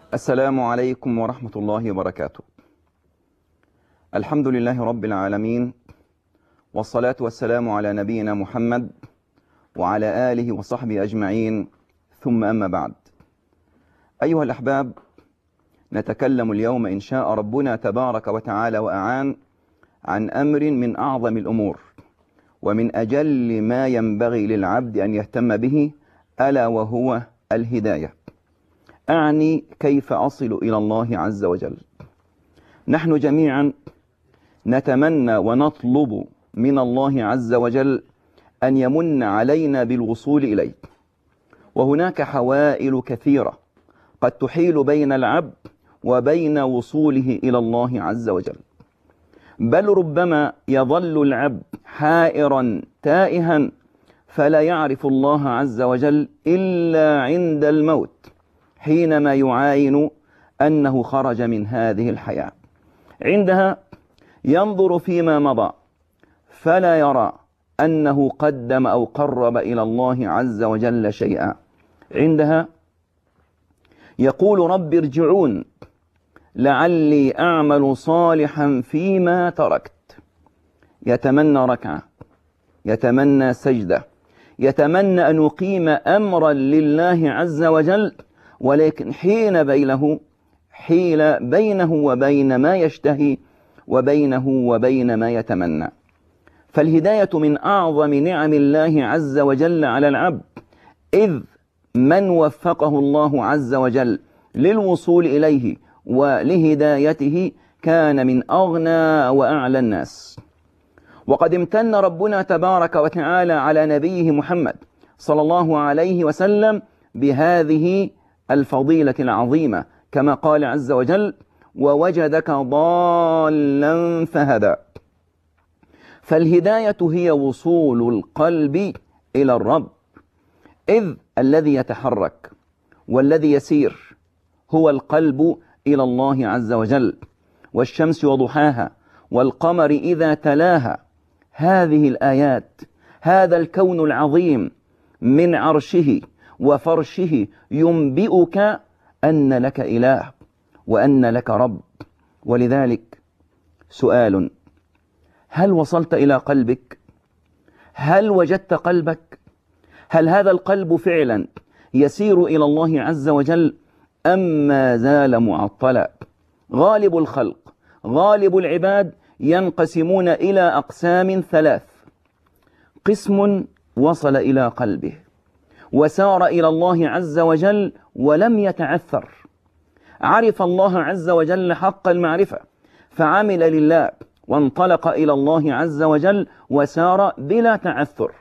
السلام عليكم ورحمة الله وبركاته. الحمد لله رب العالمين، والصلاة والسلام على نبينا محمد وعلى آله وصحبه أجمعين، ثم أما بعد. أيها الأحباب، نتكلم اليوم إن شاء ربنا تبارك وتعالى وأعان عن أمر من أعظم الأمور ومن أجل ما ينبغي للعبد أن يهتم به، ألا وهو الهداية. أعني كيف أصل إلى الله عز وجل. نحن جميعا نتمنى ونطلب من الله عز وجل أن يمن علينا بالوصول إليه، وهناك حوائل كثيرة قد تحيل بين العبد وبين وصوله إلى الله عز وجل، بل ربما يظل العبد حائرا تائها فلا يعرف الله عز وجل إلا عند الموت، حينما يعاين أنه خرج من هذه الحياة. عندها ينظر فيما مضى فلا يرى أنه قدم أو قرب إلى الله عز وجل شيئا. عندها يقول: رب ارجعون لعلي أعمل صالحا فيما تركت. يتمنى ركعة، يتمنى سجدة، يتمنى أن يقيم أمرا لله عز وجل، ولكن حيل بينه وبين ما يشتهي وبينه وبين ما يتمنى. فالهداية من أعظم نعم الله عز وجل على العبد، إذ من وفقه الله عز وجل للوصول إليه ولهدايته كان من أغنى وأعلى الناس. وقد امتن ربنا تبارك وتعالى على نبيه محمد صلى الله عليه وسلم بهذه الفضيلة العظيمة، كما قال عز وجل: ووجدك ضالا فهدى. فالهداية هي وصول القلب إلى الرب، إذ الذي يتحرك والذي يسير هو القلب إلى الله عز وجل. والشمس وضحاها والقمر إذا تلاها. هذه الآيات، هذا الكون العظيم من عرشه وفرشه ينبئك أن لك إله وأن لك رب. ولذلك سؤال: هل وصلت إلى قلبك؟ هل وجدت قلبك؟ هل هذا القلب فعلا يسير إلى الله عز وجل أم ما زال معطلا؟ غالب الخلق، غالب العباد ينقسمون إلى أقسام ثلاث: قسم وصل إلى قلبه وسار إلى الله عز وجل ولم يتعثر، عرف الله عز وجل حق المعرفة فعمل لله وانطلق إلى الله عز وجل وسار بلا تعثر.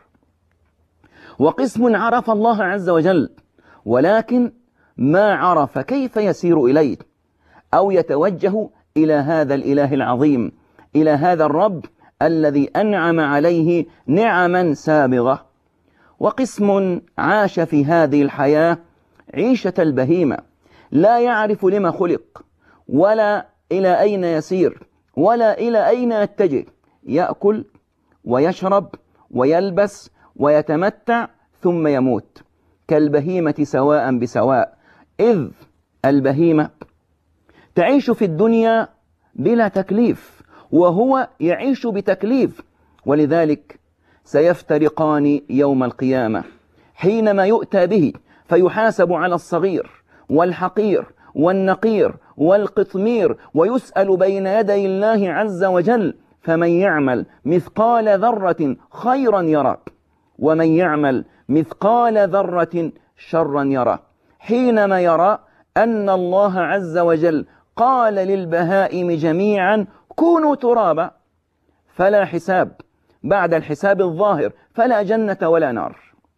وقسم عرف الله عز وجل ولكن ما عرف كيف يسير إليه أو يتوجه إلى هذا الإله العظيم، إلى هذا الرب الذي أنعم عليه نعما سابغة. وقسم عاش في هذه الحياة عيشة البهيمة، لا يعرف لما خلق ولا إلى أين يسير ولا إلى أين يتجه، يأكل ويشرب ويلبس ويتمتع ثم يموت، كالبهيمة سواء بسواء. إذ البهيمة تعيش في الدنيا بلا تكليف وهو يعيش بتكليف، ولذلك سيفترقان يوم القيامة حينما يؤتى به فيحاسب على الصغير والحقير والنقير والقطمير، ويسأل بين يدي الله عز وجل: فمن يعمل مثقال ذرة خيرا يرى ومن يعمل مثقال ذرة شرا يرى. حينما يرى أن الله عز وجل قال للبهائم جميعا: كونوا ترابا، فلا حساب بعد الحساب الظاهر، فلا جنة ولا نار.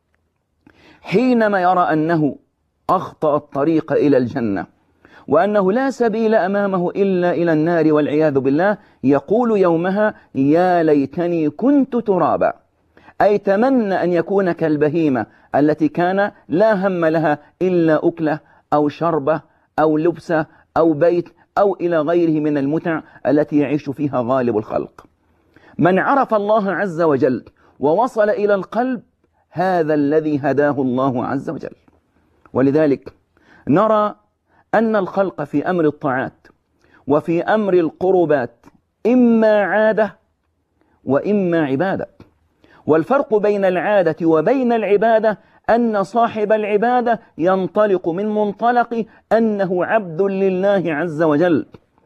حينما يرى أنه أخطأ الطريق إلى الجنة وأنه لا سبيل أمامه إلا إلى النار والعياذ بالله، يقول يومها: يا ليتني كنت ترابا. أي تمنى أن يكون كالبهيمة التي كان لا هم لها إلا أكله أو شربة أو لبسة أو بيت أو إلى غيره من المتع التي يعيش فيها غالب الخلق. من عرف الله عز وجل ووصل إلى القلب، هذا الذي هداه الله عز وجل. ولذلك نرى أن الخلق في أمر الطاعات وفي أمر القربات إما عادة وإما عبادة، والفرق بين العادة وبين العبادة أن صاحب العبادة ينطلق من منطلق أنه عبد لله عز وجل،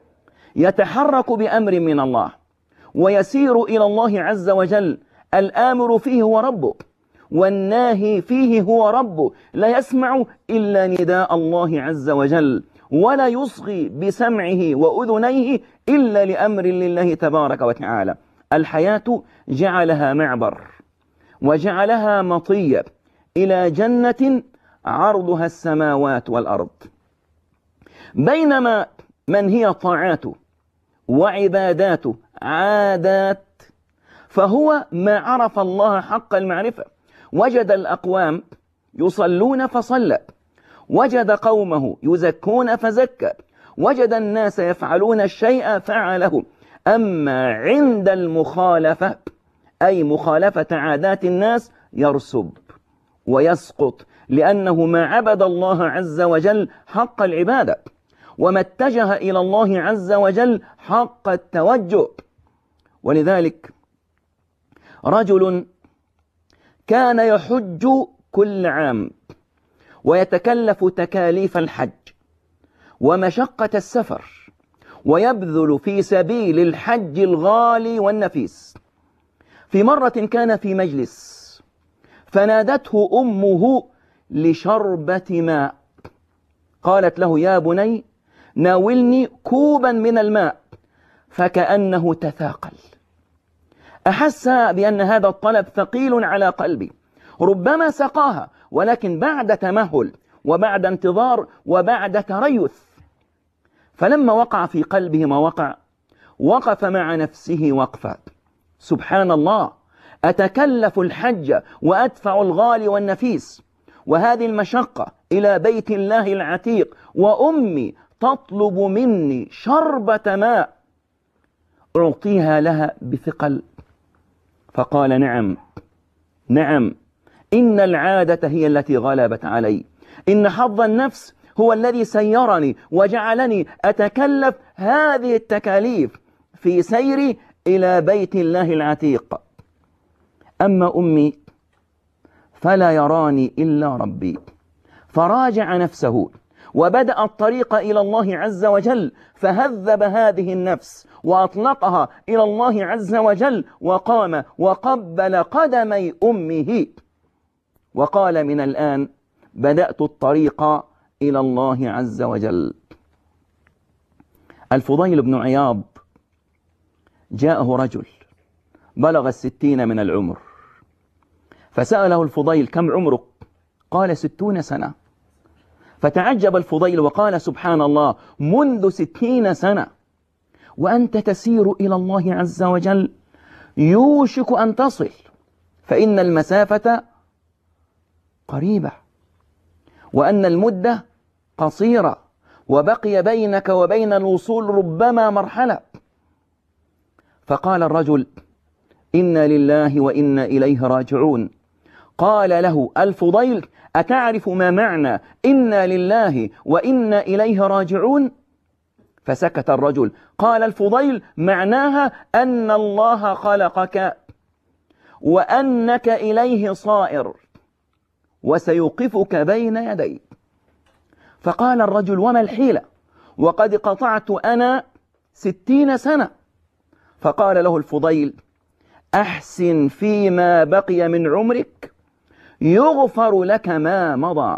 يتحرك بأمر من الله ويسير إلى الله عز وجل، الآمر فيه هو ربه والناهي فيه هو ربه، لا يسمع إلا نداء الله عز وجل، ولا يصغي بسمعه وأذنيه إلا لأمر لله تبارك وتعالى. الحياة جعلها معبر وجعلها مطية إلى جنة عرضها السماوات والأرض، بينما من هي طاعاته وعباداته عادات فهو ما عرف الله حق المعرفة. وجد الأقوام يصلون فصلى، وجد قومه يزكون فزكى، وجد الناس يفعلون الشيء فعله. أما عند المخالفة أي مخالفة عادات الناس يرسب ويسقط، لأنه ما عبد الله عز وجل حق العبادة وما اتجه إلى الله عز وجل حق التوجه. ولذلك رجل كان يحج كل عام ويتكلف تكاليف الحج ومشقة السفر ويبذل في سبيل الحج الغالي والنفيس. في مرة كان في مجلس فنادته أمه لشربة ماء، قالت له: يا بني ناولني كوبا من الماء، فكأنه تثاقل، أحس بأن هذا الطلب ثقيل على قلبي، ربما سقاها، ولكن بعد تمهل وبعد انتظار وبعد تريث. فلما وقع في قلبه ما وقع، وقف مع نفسه وقفا: سبحان الله، أتكلف الحج وأدفع الغالي والنفيس وهذه المشقة إلى بيت الله العتيق، وأمي تطلب مني شربة ماء أعطيها لها بثقل. فقال: نعم، إن العادة هي التي غلبت علي، إن حظ النفس هو الذي سيرني وجعلني أتكلف هذه التكاليف في سيري إلى بيت الله العتيق. أما أمي فلا يراني إلا ربي. فراجع نفسه وبدأ الطريق إلى الله عز وجل، فهذب هذه النفس وأطلقها إلى الله عز وجل، وقام وقبل قدمي أمه وقال: من الآن بدأت الطريق إلى الله عز وجل. الفضيل بن عياض جاءه رجل بلغ 60 من العمر، فسأله الفضيل: كم عمرك؟ قال: 60 سنة. فتعجب الفضيل وقال: سبحان الله، منذ 60 سنة وأنت تسير إلى الله عز وجل؟ يوشك أن تصل، فإن المسافة قريبة وأن المدة قصيرة، وبقي بينك وبين الوصول ربما مرحلة. فقال الرجل: إنا لله وإنا إليه راجعون. قال له الفضيل: أتعرف ما معنى إنا لله وإنا إليه راجعون؟ فسكت الرجل. قال الفضيل: معناها أن الله خلقك وأنك إليه صائر وسيوقفك بين يديه. فقال الرجل: وما الحيلة وقد قطعت أنا 60 سنة؟ فقال له الفضيل: أحسن فيما بقي من عمرك يغفر لك ما مضى.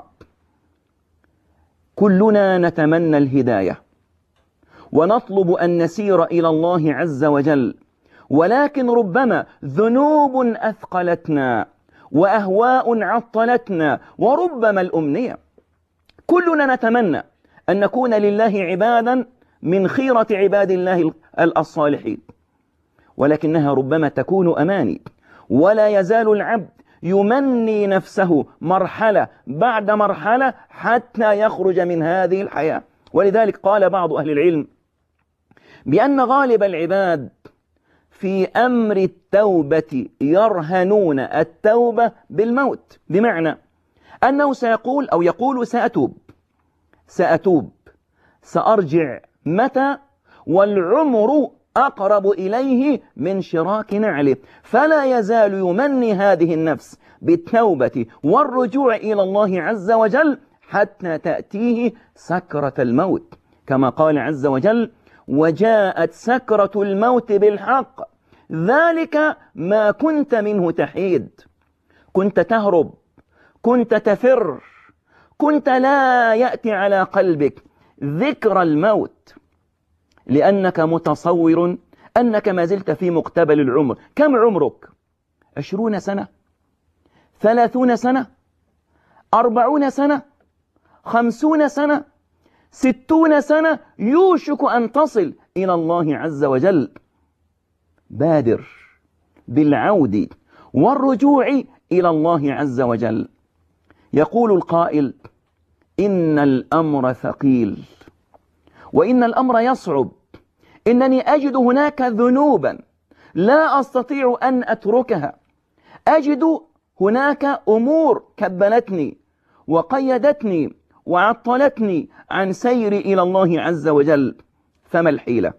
كلنا نتمنى الهداية ونطلب أن نسير إلى الله عز وجل، ولكن ربما ذنوب أثقلتنا وأهواء عطلتنا، وربما الأمنية. كلنا نتمنى أن نكون لله عبادا من خيرة عباد الله الصالحين، ولكنها ربما تكون أماني، ولا يزال العبد يمني نفسه مرحلة بعد مرحلة حتى يخرج من هذه الحياة. ولذلك قال بعض أهل العلم بأن غالب العباد في أمر التوبة يرهنون التوبة بالموت، بمعنى أنه سيقول أو يقول سأتوب سأرجع متى والعمر أقرب إليه من شراك نعله. فلا يزال يمني هذه النفس بالتوبة والرجوع إلى الله عز وجل حتى تأتيه سكرة الموت، كما قال عز وجل: وجاءت سكرة الموت بالحق ذلك ما كنت منه تحيد. كنت تهرب، كنت تفر، كنت لا يأتي على قلبك ذكر الموت، لأنك متصور أنك ما زلت في مقتبل العمر. كم عمرك؟ 20 سنة، 30 سنة، 40 سنة، 50 سنة، 60 سنة، يوشك أن تصل إلى الله عز وجل. بادر بالعود والرجوع إلى الله عز وجل. يقول القائل: إن الأمر ثقيل، وإن الأمر يصعب، إنني أجد هناك ذنوبا لا أستطيع أن أتركها، أجد هناك أمور كبلتني وقيدتني وعطلتني عن سيري إلى الله عز وجل، فما الحيلة؟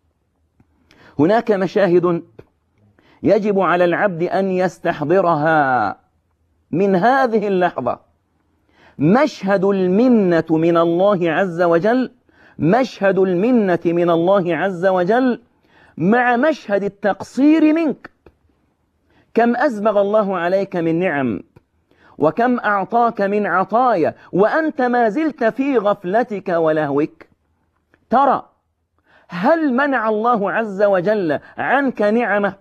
هناك مشاهد يجب على العبد أن يستحضرها من هذه اللحظة. مشهد المنة من الله عز وجل، مشهد المنة من الله عز وجل مع مشهد التقصير منك. كم أسبغ الله عليك من نعم، وكم أعطاك من عطايا، وأنت ما زلت في غفلتك ولهوك. ترى هل منع الله عز وجل عنك نعمة؟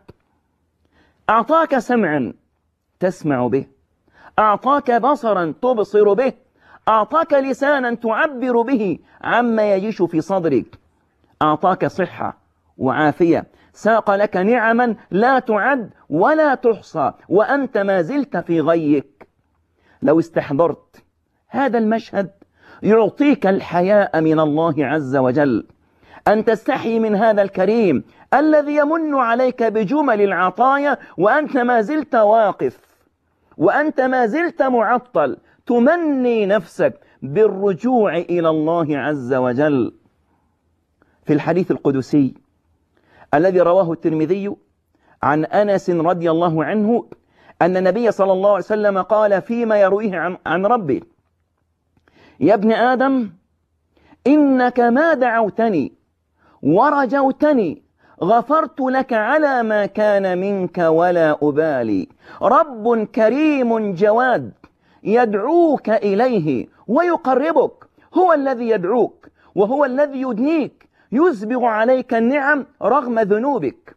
أعطاك سمعا تسمع به، أعطاك بصرا تبصر به، أعطاك لسانا تعبر به عما يجيش في صدرك، أعطاك صحة وعافية، ساق لك نعما لا تعد ولا تحصى، وأنت ما زلت في غيك. لو استحضرت هذا المشهد يعطيك الحياء من الله عز وجل، أن تستحي من هذا الكريم الذي يمن عليك بجمل العطايا، وأنت ما زلت واقف، وأنت ما زلت معطل، تمني نفسك بالرجوع إلى الله عز وجل. في الحديث القدسي الذي رواه الترمذي عن أنس رضي الله عنه أن النبي صلى الله عليه وسلم قال فيما يرويه عن ربه: يا ابن آدم، إنك ما دعوتني ورجوتني غفرت لك على ما كان منك ولا أبالي. رب كريم جواد يدعوك إليه ويقربك، هو الذي يدعوك وهو الذي يدنيك، يسبغ عليك النعم رغم ذنوبك،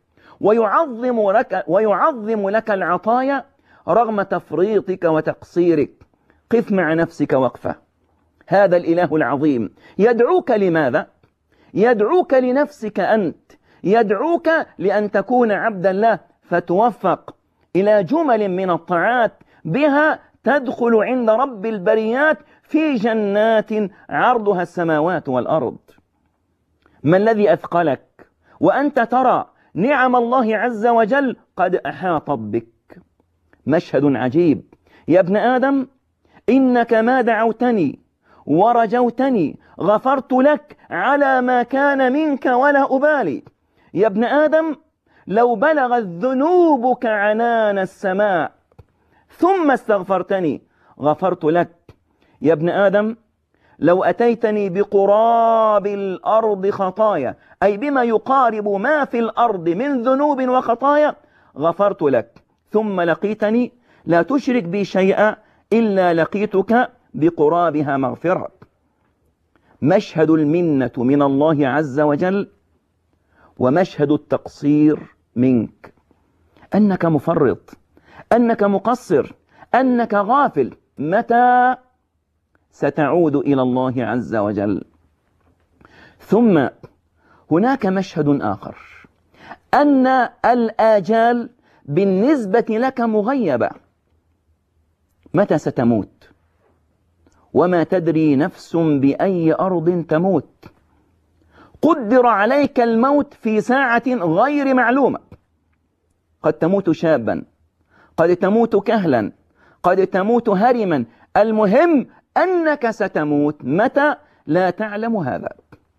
ويعظم لك العطايا رغم تفريطك وتقصيرك. قف مع نفسك وقفة. هذا الإله العظيم يدعوك لماذا؟ يدعوك لنفسك أنت، يدعوك لأن تكون عبدا له، فتوفق إلى جمل من الطاعات بها تدخل عند رب البريات في جنات عرضها السماوات والأرض. ما الذي أثقلك وأنت ترى نعم الله عز وجل قد أحاطت بك؟ مشهد عجيب. يا ابن آدم، إنك ما دعوتني ورجوتني غفرت لك على ما كان منك ولا أبالي. يا ابن آدم، لو بلغت ذنوبك عنان السماء ثم استغفرتني غفرت لك. يا ابن آدم، لو أتيتني بقراب الأرض خطايا، أي بما يقارب ما في الأرض من ذنوب وخطايا، غفرت لك. ثم لقيتني لا تشرك بي شيئا إلا لقيتك بقرابها مغفرة. مشهد المنة من الله عز وجل ومشهد التقصير منك، أنك مفرط، أنك مقصر، أنك غافل. متى ستعود إلى الله عز وجل؟ ثم هناك مشهد آخر، أن الآجال بالنسبة لك مغيبة. متى ستموت؟ وما تدري نفس بأي أرض تموت. قدر عليك الموت في ساعة غير معلومة. قد تموت شابا، قد تموت كهلا، قد تموت هرما. المهم أنك ستموت. متى؟ لا تعلم هذا.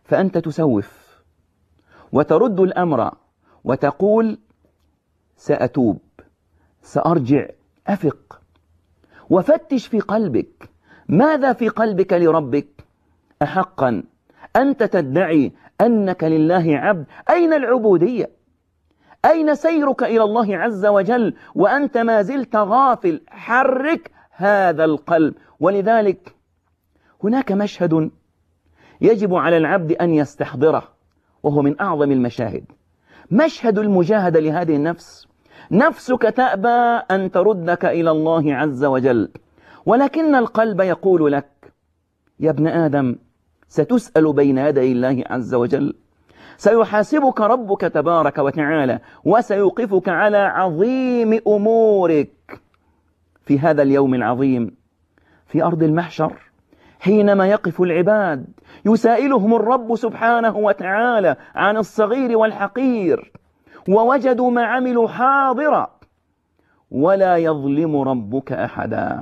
فأنت تسوف وترد الأمر وتقول سأتوب، سأرجع. أفق وفتش في قلبك، ماذا في قلبك لربك؟ أحقا أنت تدعي أنك لله عبد؟ أين العبودية؟ أين سيرك إلى الله عز وجل وأنت ما زلت غافل؟ حرك هذا القلب. ولذلك هناك مشهد يجب على العبد أن يستحضره، وهو من أعظم المشاهد، مشهد المجاهدة لهذه النفس. نفسك تأبى أن تردك إلى الله عز وجل، ولكن القلب يقول لك يا ابن آدم ستسأل بين يدي الله عز وجل، سيحاسبك ربك تبارك وتعالى وسيوقفك على عظيم أمورك في هذا اليوم العظيم في أرض المحشر، حينما يقف العباد يسائلهم الرب سبحانه وتعالى عن الصغير والحقير، ووجدوا ما عملوا حاضرا ولا يظلم ربك أحدا.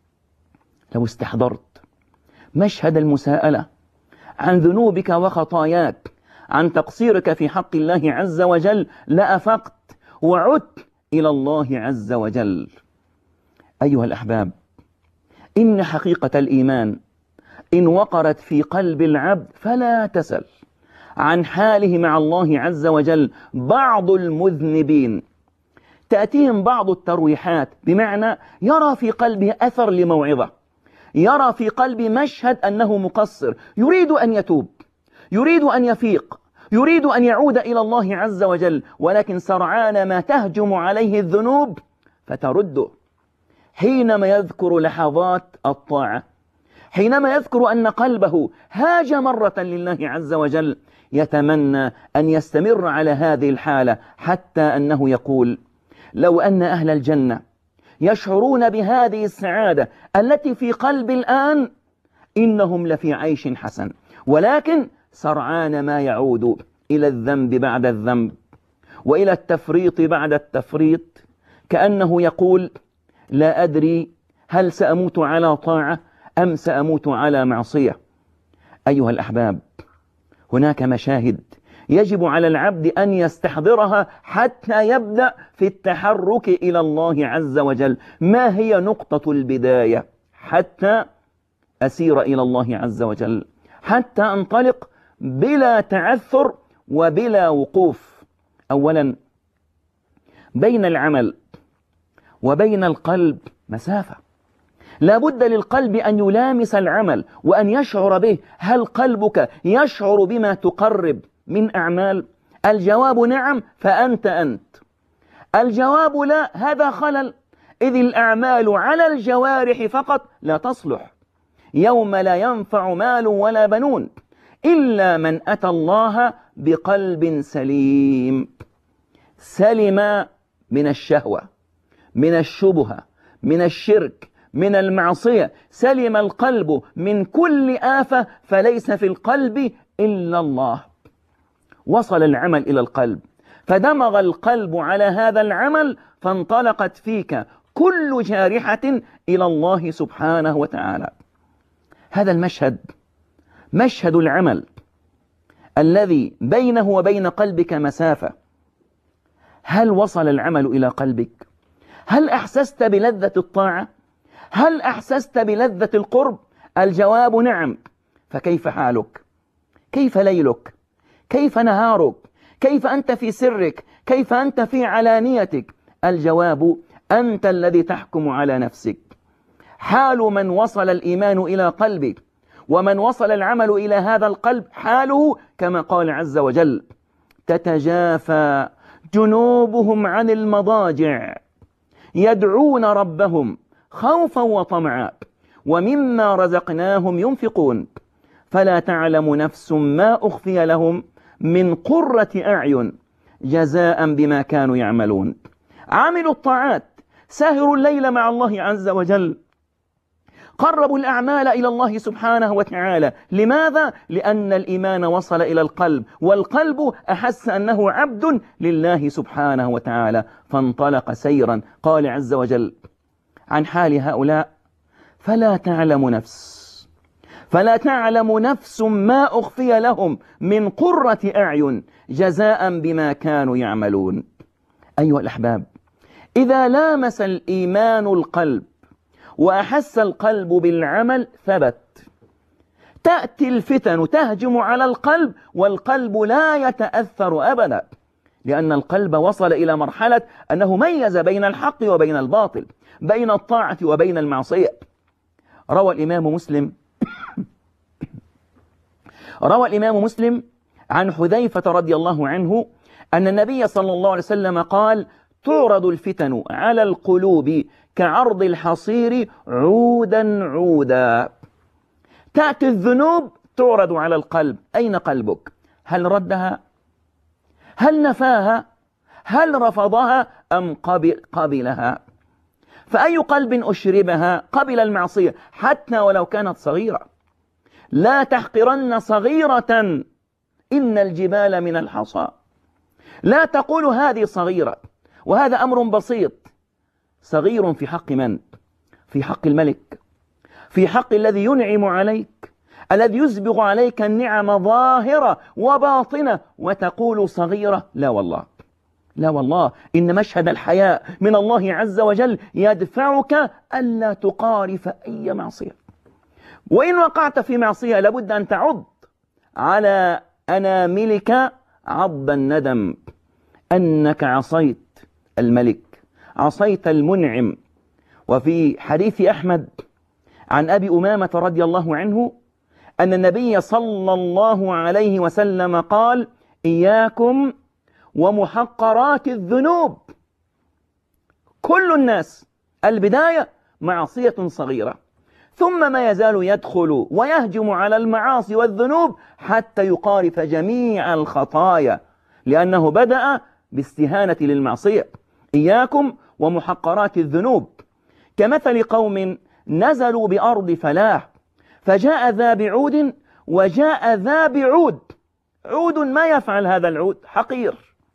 لو استحضرت مشهد المساءلة عن ذنوبك وخطاياك، عن تقصيرك في حق الله عز وجل، لأفقت وعدت إلى الله عز وجل. أيها الأحباب، إن حقيقة الإيمان إن وقرت في قلب العبد فلا تسل عن حاله مع الله عز وجل. بعض المذنبين تأتيهم بعض الترويحات، بمعنى يرى في قلبه أثر لموعظة، يرى في قلبه مشهد أنه مقصر، يريد أن يتوب، يريد أن يفيق، يريد أن يعود إلى الله عز وجل، ولكن سرعان ما تهجم عليه الذنوب فترده. حينما يذكر لحظات الطاعة، حينما يذكر أن قلبه هاج مرة لله عز وجل، يتمنى أن يستمر على هذه الحالة، حتى أنه يقول لو أن أهل الجنة يشعرون بهذه السعادة التي في قلبي الآن إنهم لفي عيش حسن. ولكن سرعان ما يعود إلى الذنب بعد الذنب وإلى التفريط بعد التفريط، كأنه يقول لا أدري هل سأموت على طاعة أم سأموت على معصية. أيها الأحباب، هناك مشاهد يجب على العبد أن يستحضرها حتى يبدأ في التحرك إلى الله عز وجل. ما هي نقطة البداية حتى أسير إلى الله عز وجل، حتى أنطلق بلا تعثر وبلا وقوف؟ أولا، بين العمل وبين القلب مسافة. لا بد للقلب أن يلامس العمل وأن يشعر به. هل قلبك يشعر بما تقرب من أعمال؟ الجواب نعم، فأنت. الجواب لا، هذا خلل، إذ الأعمال على الجوارح فقط لا تصلح. يوم لا ينفع مال ولا بنون إلا من أتى الله بقلب سليم، سلم من الشهوة، من الشبهة، من الشرك، من المعصية، سلم القلب من كل آفة، فليس في القلب إلا الله. وصل العمل إلى القلب، فدمغ القلب على هذا العمل، فانطلقت فيك كل جارحة إلى الله سبحانه وتعالى. هذا المشهد، مشهد العمل الذي بينه وبين قلبك مسافة. هل وصل العمل إلى قلبك؟ هل أحسست بلذة الطاعة؟ هل أحسست بلذة القرب؟ الجواب نعم. فكيف حالك؟ كيف ليلك؟ كيف نهارك؟ كيف أنت في سرك؟ كيف أنت في علانيتك؟ الجواب أنت الذي تحكم على نفسك. حال من وصل الإيمان إلى قلبه ومن وصل العمل إلى هذا القلب، حاله كما قال عز وجل تتجافى جنوبهم عن المضاجع يدعون ربهم خوفا وطمعا ومما رزقناهم ينفقون فلا تعلم نفس ما أخفي لهم من قرة أعين جزاء بما كانوا يعملون. عملوا الطاعات، ساهروا الليل مع الله عز وجل، قربوا الأعمال إلى الله سبحانه وتعالى. لماذا؟ لأن الإيمان وصل إلى القلب، والقلب أحس أنه عبد لله سبحانه وتعالى، فانطلق سيرا. قال عز وجل عن حال هؤلاء فلا تعلم نفس، فلا تعلم نفس ما أخفي لهم من قرة أعين جزاء بما كانوا يعملون. أيها الأحباب، إذا لامس الإيمان القلب وأحس القلب بالعمل ثبت. تأتي الفتن تهجم على القلب والقلب لا يتأثر أبدا، لأن القلب وصل إلى مرحلة أنه ميز بين الحق وبين الباطل، بين الطاعة وبين المعصية. روى الإمام مسلم عن حذيفة رضي الله عنه أن النبي صلى الله عليه وسلم قال: تعرض الفتن على القلوب كعرض الحصير عودا عودا. تأتي الذنوب تعرض على القلب، أين قلبك؟ هل ردها؟ هل نفاها؟ هل رفضها أم قبلها؟ فأي قلب أشربها قبل المعصية حتى ولو كانت صغيرة. لا تحقرن صغيرة إن الجبال من الحصى. لا تقول هذه صغيرة، وهذا أمر بسيط. صغير في حق من؟ في حق الملك، في حق الذي ينعم عليك، الذي يسبغ عليك النعم ظاهرة وباطنة، وتقول صغيرة؟ لا والله، لا والله، إن مشهد الحياء من الله عز وجل يدفعك ألا تقارف أي معصية. وإن وقعت في معصية لابد أن تعض على أناملك عض الندم أنك عصيت الملك، عصيت المنعم. وفي حديث أحمد عن أبي أمامة رضي الله عنه أن النبي صلى الله عليه وسلم قال: إياكم ومحقرات الذنوب. كل الناس البداية معصية صغيرة، ثم ما يزال يدخل ويهجم على المعاصي والذنوب حتى يقارف جميع الخطايا، لأنه بدأ باستهانة للمعصية. إياكم ومحقرات الذنوب، كمثل قوم نزلوا بأرض فلاح فجاء ذا بعود وجاء ذا بعود. عود ما يفعل هذا العود، حقير،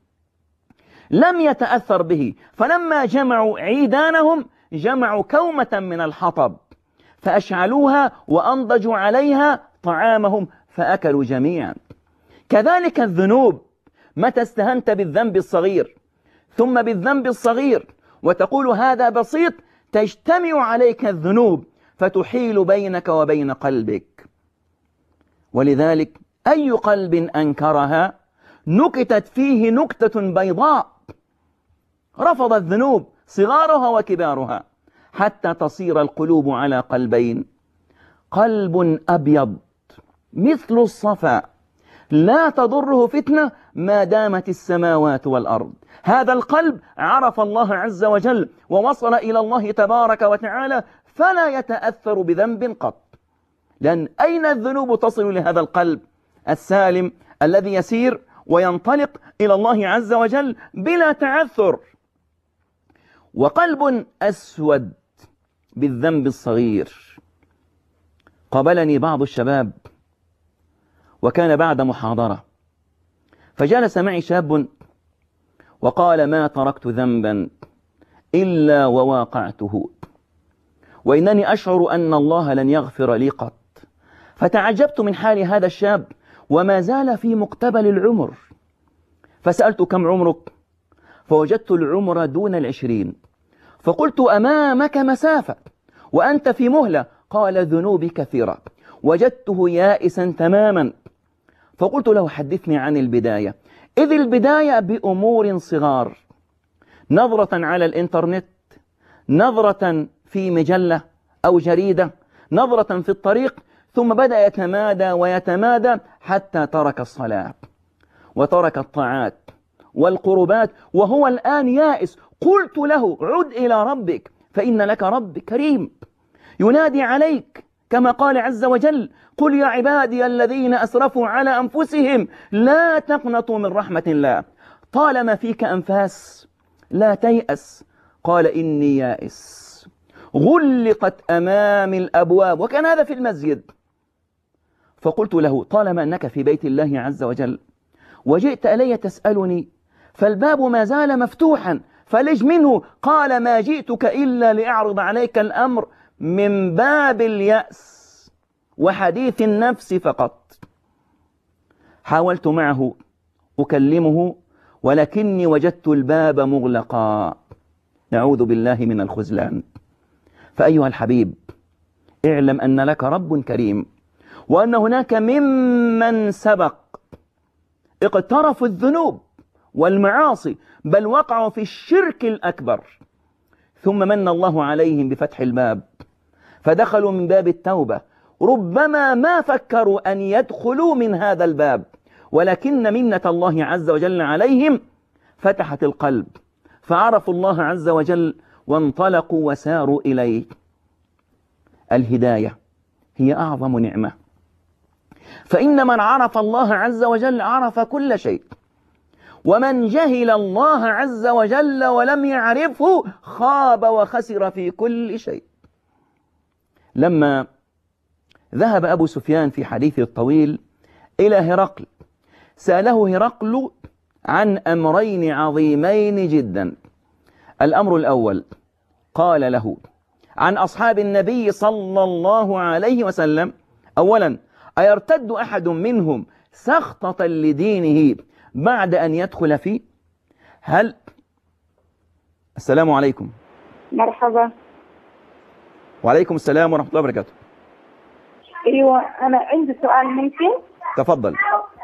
لم يتأثر به، فلما جمعوا عيدانهم جمعوا كومة من الحطب فأشعلوها وأنضجوا عليها طعامهم فأكلوا جميعا. كذلك الذنوب، متى استهنت بالذنب الصغير ثم بالذنب الصغير وتقول هذا بسيط، تجتمع عليك الذنوب فتحيل بينك وبين قلبك. ولذلك أي قلب أنكرها نكتت فيه نكتة بيضاء، رفض الذنوب صغارها وكبارها حتى تصير القلوب على قلبين: قلب أبيض مثل الصفا لا تضره فتنة ما دامت السماوات والأرض. هذا القلب عرف الله عز وجل ووصل إلى الله تبارك وتعالى فلا يتأثر بذنب قط. لأن أين الذنوب تصل لهذا القلب السالم الذي يسير وينطلق إلى الله عز وجل بلا تعثر؟ وقلب أسود بالذنب الصغير. قابلني بعض الشباب وكان بعد محاضرة، فجلس معي شاب وقال: ما تركت ذنبا إلا وواقعته، وإنني أشعر أن الله لن يغفر لي قط. فتعجبت من حال هذا الشاب وما زال في مقتبل العمر، فسألت: كم عمرك؟ فوجدت العمر دون 20. فقلت: أمامك مسافة وأنت في مهلة. قال: ذنوبي كثيرة. وجدته يائسا تماما، فقلت له: حدثني عن البداية. إذ البداية بأمور صغار، نظرة على الإنترنت، نظرة في مجلة أو جريدة، نظرة في الطريق، ثم بدأ يتمادى ويتمادى حتى ترك الصلاة وترك الطاعات والقربات وهو الآن يائس. قلت له: عد إلى ربك فإن لك رب كريم ينادي عليك كما قال عز وجل: قل يا عبادي الذين أسرفوا على أنفسهم لا تقنطوا من رحمة الله طالما فيك أنفاس لا تيأس. قال: إني يائس، غلقت أمامي الأبواب، وكان هذا في المسجد. فقلت له: طالما أنك في بيت الله عز وجل وجئت إلي تسألني فالباب ما زال مفتوحا فلج منه. قال: ما جئتك إلا لأعرض عليك الأمر من باب اليأس. وحديث النفس فقط. حاولت معه أكلمه ولكني وجدت الباب مغلقا. نعوذ بالله من الخذلان. فأيها الحبيب، اعلم أن لك رب كريم، وأن هناك ممن سبق اقترفوا الذنوب والمعاصي، بل وقعوا في الشرك الأكبر، ثم من الله عليهم بفتح الباب فدخلوا من باب التوبة. ربما ما فكروا أن يدخلوا من هذا الباب، ولكن منة الله عز وجل عليهم فتحت القلب فعرفوا الله عز وجل وانطلقوا وساروا إليه. الهداية هي أعظم نعمة، فإن من عرف الله عز وجل عرف كل شيء، ومن جهل الله عز وجل ولم يعرفه خاب وخسر في كل شيء. لما ذهب أبو سفيان في حديثه الطويل إلى هرقل، سأله هرقل عن أمرين عظيمين جدا. الأمر الأول قال له عن أصحاب النبي صلى الله عليه وسلم: أولا، أيرتد أحد منهم سخطة لدينه بعد أن يدخل فيه؟ هل السلام عليكم. مرحبا. وعليكم السلام ورحمة الله وبركاته. ايوه، انا عندي سؤال ممكن؟ تفضل.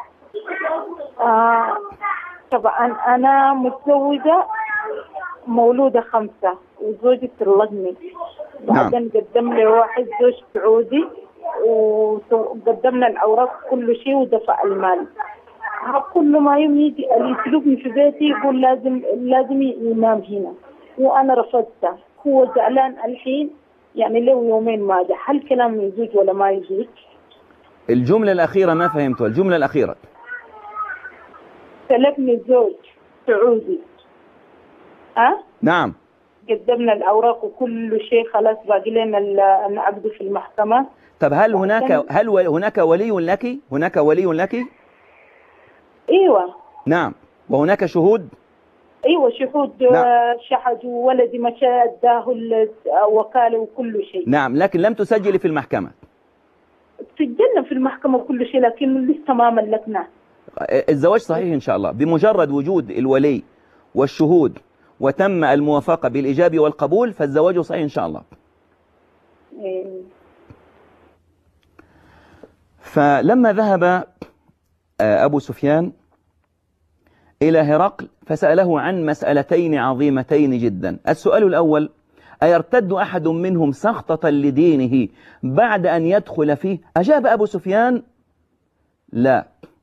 طبعا انا متزوجة مولودة 5 وزوجي طلقني. بعدين قدم لي واحد زوج سعودي وقدمنا الاوراق كل شيء ودفع المال. كل ما يوم يجي يسلبني في بيتي يقول لازم ينام هنا، وانا رفضته. هو زعلان الحين، يعني له يومين ما جاء. هل كلام يزوج ولا ما يزوج؟ الجملة الأخيرة ما فهمتها، الجملة الأخيرة. سلبني زوج سعودي. نعم. قدمنا الأوراق وكل شيء، خلاص باقي لنا نعقد في المحكمة. طب هل هناك ولي لك؟ هناك ولي لك؟ ايوه. نعم. وهناك شهود؟ ايوه شهود. نعم. شهد وولدي مشى اداه الوكالة وكل شيء. نعم، لكن لم تسجلي في المحكمة. سجلنا في المحكمة وكل شيء، لكن لسه ما ملكناه. الزواج صحيح إن شاء الله، بمجرد وجود الولي والشهود وتم الموافقة بالإجابة والقبول فالزواج صحيح إن شاء الله. فلما ذهب أبو سفيان إلى هرقل فسأله عن مسألتين عظيمتين جدا. السؤال الأول: أيرتد أحد منهم سخطة لدينه بعد أن يدخل فيه؟ أجاب أبو سفيان: لا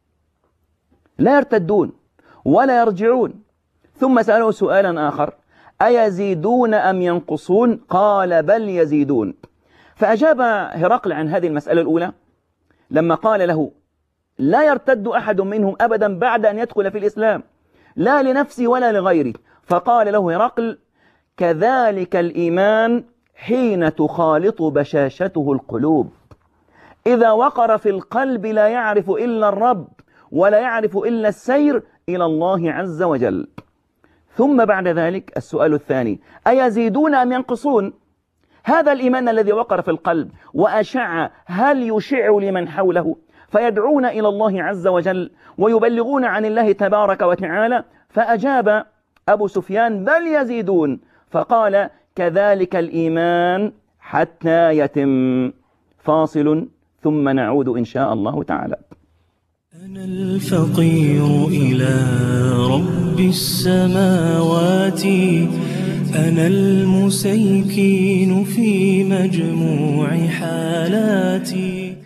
يرتدون ولا يرجعون. ثم سأله سؤالا آخر: أيزيدون أم ينقصون؟ قال: بل يزيدون. فأجاب هرقل عن هذه المسألة الأولى لما قال له: لا يرتد أحد منهم أبدا بعد أن يدخل في الإسلام، لا لنفسي ولا لغيري. فقال له هرقل: كذلك الإيمان حين تخالط بشاشته القلوب، إذا وقر في القلب لا يعرف إلا الرب ولا يعرف إلا السير إلى الله عز وجل. ثم بعد ذلك السؤال الثاني: أيزيدون أم ينقصون؟ هذا الإيمان الذي وقر في القلب وأشع، هل يشع لمن حوله فيدعون إلى الله عز وجل ويبلغون عن الله تبارك وتعالى؟ فأجاب أبو سفيان: بل يزيدون. فقال: كذلك الإيمان حتى يتم. فاصل ثم نعود إن شاء الله تعالى. أنا الفقير إلى رب السماوات، أنا المسيكين في مجموع حالاتي.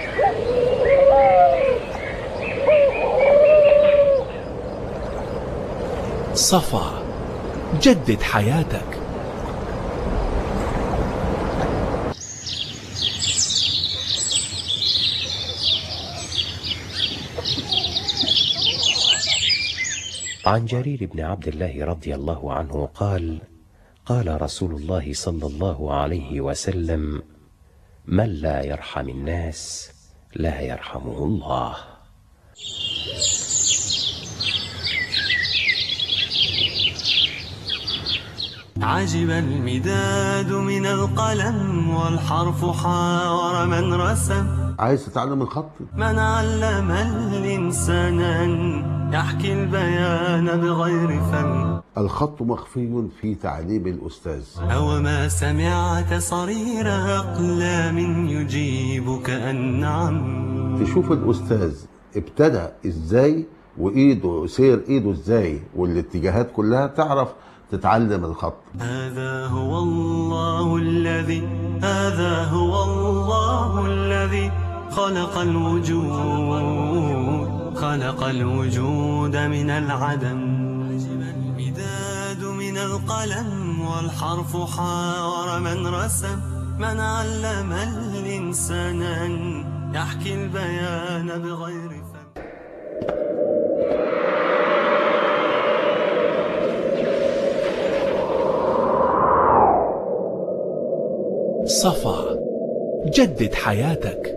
صفا، جدد حياتك. عن جرير بن عبد الله رضي الله عنه قال: قال رسول الله صلى الله عليه وسلم: من لا يرحم الناس لا يرحمه الله. عجب المداد من القلم والحرف حاور من رسم. عايز تتعلم الخط؟ من علم الإنسان أن يحكي البيان بغير فم. الخط مخفي في تعليم الأستاذ. أو ما سمعت صرير أقلام يجيبك أن نعم. تشوف الأستاذ ابتدى إزاي وإيده سير إيده إزاي والاتجاهات كلها، تعرف تتعلم الخط. هذا هو الله الذي خلق الوجود من العدم. عجب المداد من القلم والحرف حاور من رسم. من علم الإنسان أن يحكي البيان بغير فم. صفا، جدد حياتك.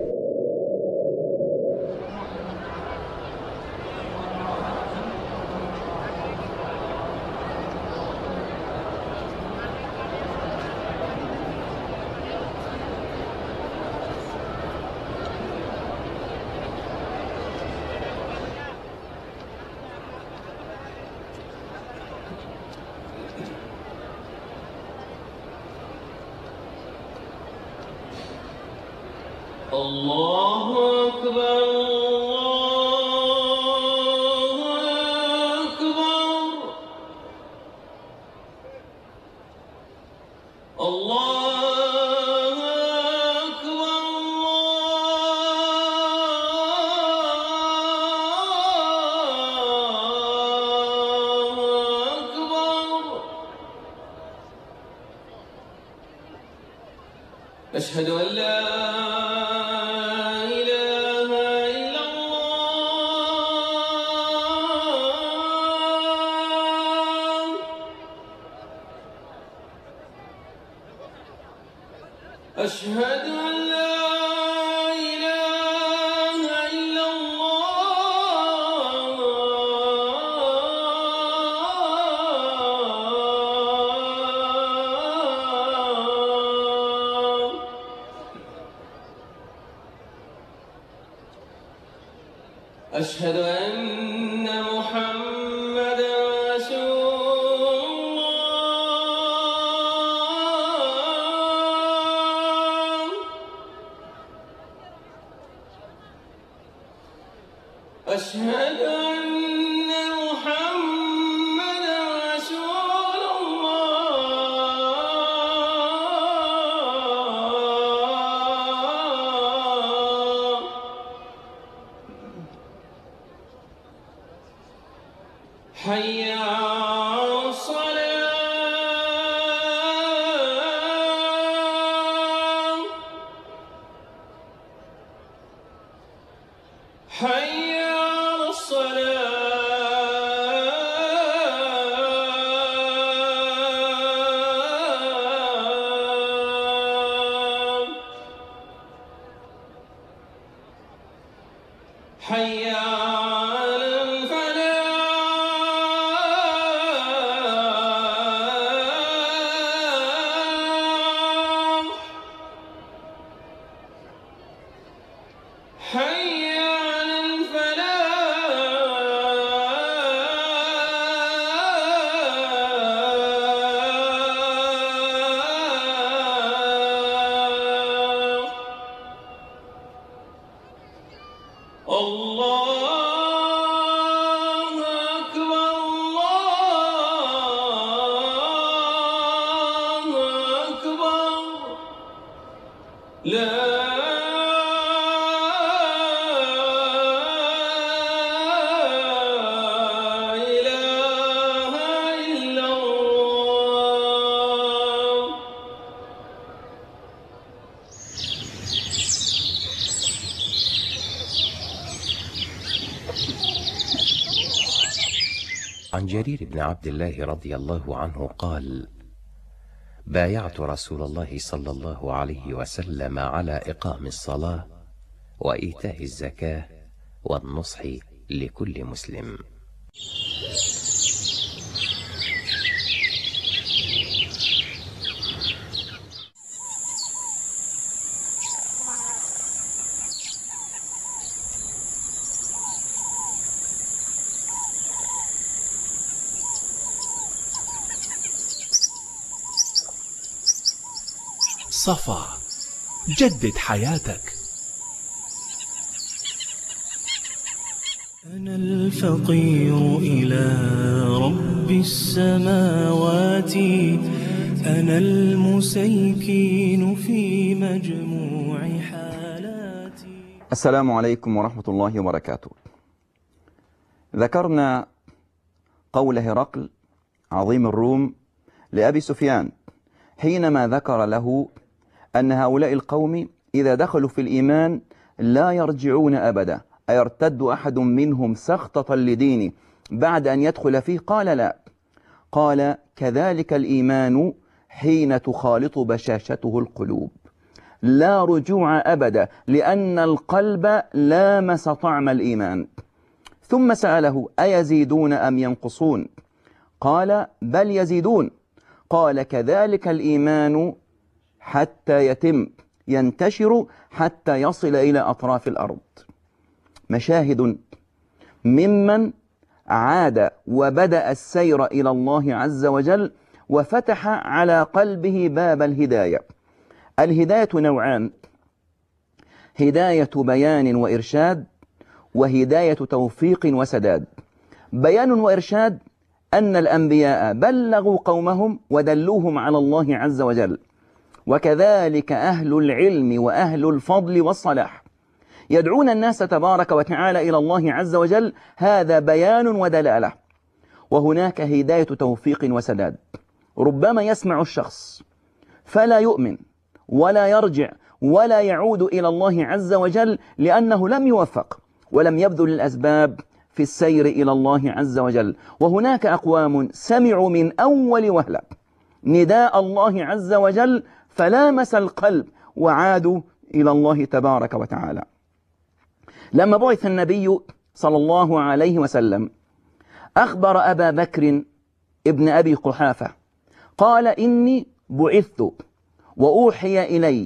الله أكبر الله أكبر الله أكبر الله أكبر. أشهد أن لا أشهد أن لا إله إلا الله. أشهد أن محمدا رسول الله. أشهد أن محمدا رسول الله. حي على الصلاة. حي على الصلاة. حي على الفلاح. حي على الفلاح. الله أكبر الله أكبر. لا إله إلا الله. عن جرير بن عبد الله رضي الله عنه قال: بايعت رسول الله صلى الله عليه وسلم على إقام الصلاة وإيتاء الزكاة والنصح لكل مسلم. صفا. جدد حياتك. أنا الفقير إلى رب السماوات، أنا المسيكين في مجموع حالاتي. السلام عليكم ورحمة الله وبركاته. ذكرنا قول هرقل عظيم الروم لأبي سفيان حينما ذكر له أن هؤلاء القوم إذا دخلوا في الإيمان لا يرجعون أبدا، أيرتد أحد منهم سخطة لدينه بعد أن يدخل فيه؟ قال لا، قال كذلك الإيمان حين تخالط بشاشته القلوب، لا رجوع أبدا، لأن القلب لامس طعم الإيمان. ثم سأله أيزيدون أم ينقصون؟ قال بل يزيدون. قال كذلك الإيمان حتى يتم، ينتشر حتى يصل إلى أطراف الأرض. مشاهد ممن عاد وبدأ السير إلى الله عز وجل وفتح على قلبه باب الهداية. الهداية نوعان: هداية بيان وإرشاد، وهداية توفيق وسداد. بيان وإرشاد أن الأنبياء بلغوا قومهم ودلوهم على الله عز وجل، وكذلك أهل العلم وأهل الفضل والصلاح يدعون الناس تبارك وتعالى إلى الله عز وجل، هذا بيان ودلالة. وهناك هداية توفيق وسداد، ربما يسمع الشخص فلا يؤمن ولا يرجع ولا يعود إلى الله عز وجل لأنه لم يوفق ولم يبذل الأسباب في السير إلى الله عز وجل. وهناك أقوام سمعوا من أول وهلة نداء الله عز وجل فلامس القلب وعادوا إلى الله تبارك وتعالى. لما بعث النبي صلى الله عليه وسلم أخبر أبا بكر ابن أبي قحافة قال إني بعثت وأوحي إلي.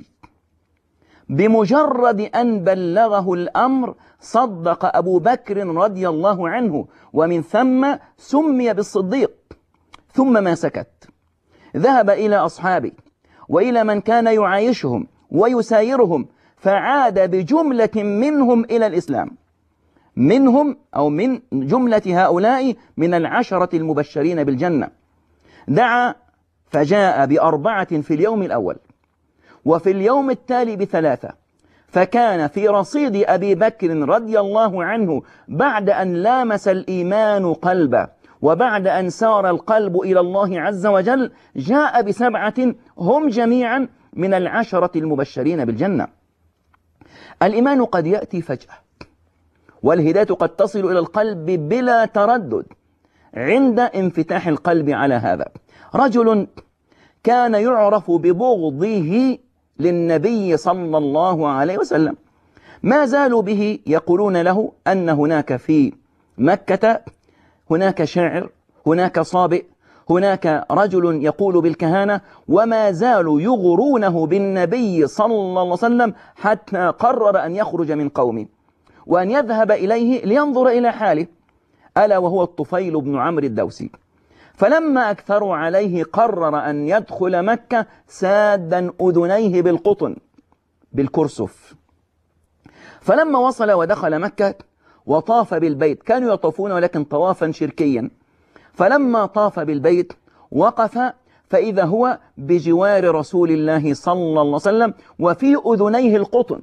بمجرد أن بلغه الأمر صدق أبو بكر رضي الله عنه، ومن ثم سمي بالصديق. ثم ما سكت، ذهب إلى أصحابه وإلى من كان يعايشهم ويسايرهم، فعاد بجملة منهم إلى الإسلام. منهم أو من جملة هؤلاء من العشرة المبشرين بالجنة. دعا فجاء ب4 في اليوم الأول، وفي اليوم التالي ب3، فكان في رصيد أبي بكر رضي الله عنه بعد أن لامس الإيمان قلبه وبعد أن سار القلب إلى الله عز وجل جاء ب7 هم جميعا من العشرة المبشرين بالجنة. الإيمان قد يأتي فجأة، والهداية قد تصل إلى القلب بلا تردد عند انفتاح القلب على هذا. رجل كان يعرف ببغضه للنبي صلى الله عليه وسلم، ما زالوا به يقولون له أن هناك في مكة هناك شاعر، هناك صابئ، هناك رجل يقول بالكهانة، وما زالوا يغرونه بالنبي صلى الله عليه وسلم حتى قرر أن يخرج من قومه وأن يذهب إليه لينظر إلى حاله، ألا وهو الطفيل بن عمرو الدوسي. فلما أكثروا عليه قرر أن يدخل مكة سادا أذنيه بالقطن بالكرسف. فلما وصل ودخل مكة وطاف بالبيت، كانوا يطوفون ولكن طوافا شركيا، فلما طاف بالبيت وقف فإذا هو بجوار رسول الله صلى الله عليه وسلم وفي أذنيه القطن،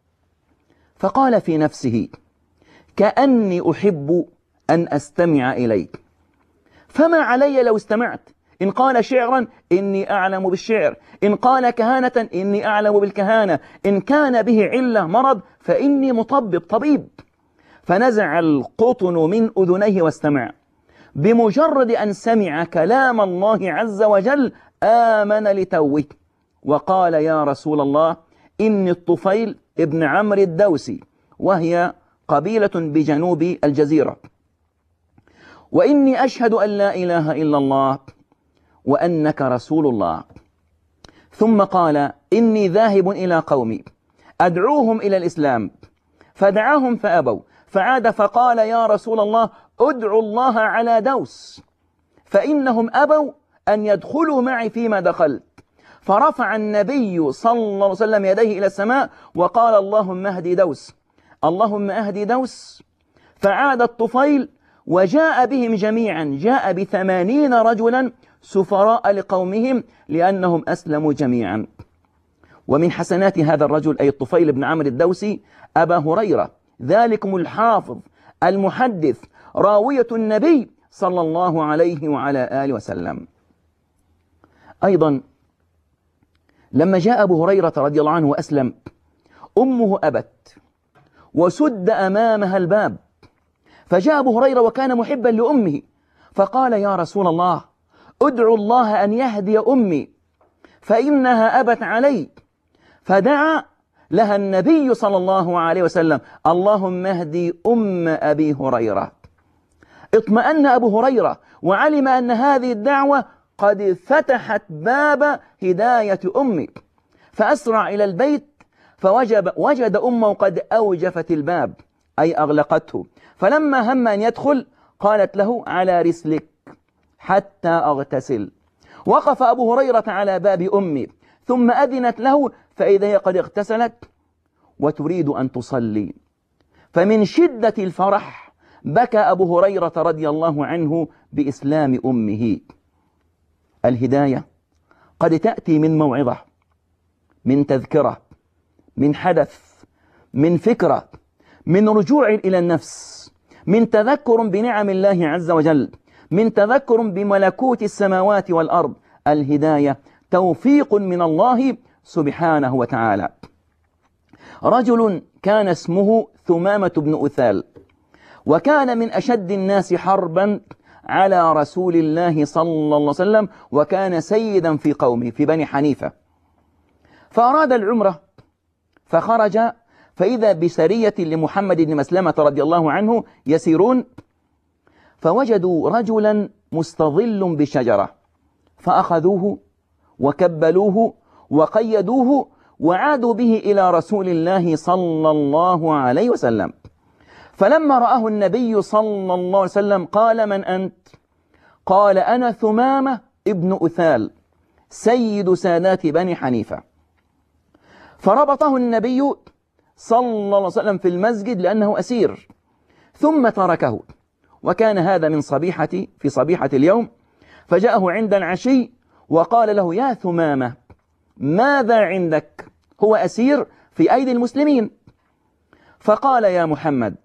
فقال في نفسه كأني أحب أن أستمع إليك، فما علي لو استمعت. إن قال شعرا إني أعلم بالشعر، إن قال كهانة إني أعلم بالكهانة، إن كان به علة مرض فإني مطبب طبيب. فنزع القطن من أذنيه واستمع. بمجرد أن سمع كلام الله عز وجل آمن لتوه وقال يا رسول الله إني الطفيل ابن عمرو الدوسي، وهي قبيلة بجنوب الجزيرة، وإني أشهد أن لا إله إلا الله وأنك رسول الله. ثم قال إني ذاهب إلى قومي أدعوهم إلى الإسلام، فدعاهم فأبوا، فعاد فقال يا رسول الله ادعوا الله على دوس فإنهم أبوا أن يدخلوا معي فيما دخلت. فرفع النبي صلى الله عليه وسلم يديه إلى السماء وقال اللهم اهدي دوس، اللهم اهدي دوس. فعاد الطفيل وجاء بهم جميعا، جاء ب80 رجلا سفراء لقومهم لأنهم أسلموا جميعا. ومن حسنات هذا الرجل أي الطفيل بن عمرو الدوسي أبا هريرة، ذلكم الحافظ المحدث راوية النبي صلى الله عليه وعلى آله وسلم. أيضا لما جاء أبو هريرة رضي الله عنه وأسلم، أمه أبت وسد أمامها الباب، فجاء أبو هريرة وكان محبا لأمه فقال يا رسول الله ادعو الله أن يهدي أمي فإنها أبت علي. فدعا لها النبي صلى الله عليه وسلم اللهم اهدي أم أبي هريرة. اطمأن أبو هريرة وعلم أن هذه الدعوة قد فتحت باب هداية أمي، فأسرع إلى البيت فوجد أمه قد أوجفت الباب أي أغلقته، فلما هم أن يدخل قالت له على رسلك حتى أغتسل. وقف أبو هريرة على باب أمي ثم أذنت له فإذا هي قد اغتسلت وتريد أن تصلي، فمن شدة الفرح بكى أبو هريرة رضي الله عنه بإسلام أمه. الهداية قد تأتي من موعظة، من تذكرة، من حدث، من فكرة، من رجوع إلى النفس، من تذكر بنعم الله عز وجل، من تذكر بملكوت السماوات والأرض. الهداية توفيق من الله سبحانه وتعالى. رجل كان اسمه ثمامة بن أثال، وكان من أشد الناس حربا على رسول الله صلى الله عليه وسلم، وكان سيدا في قومه في بني حنيفة. فأراد العمرة فخرج فإذا بسرية لمحمد بن مسلمة رضي الله عنه يسيرون، فوجدوا رجلا مستظل بشجرة فأخذوه وكبلوه وقيدوه وعادوا به إلى رسول الله صلى الله عليه وسلم. فلما رآه النبي صلى الله عليه وسلم قال من أنت؟ قال أنا ثمامة ابن أثال سيد سادات بني حنيفة. فربطه النبي صلى الله عليه وسلم في المسجد لأنه أسير، ثم تركه، وكان هذا من في صبيحة اليوم. فجاءه عند العشي وقال له يا ثمامة ماذا عندك؟ هو أسير في أيدي المسلمين. فقال يا محمد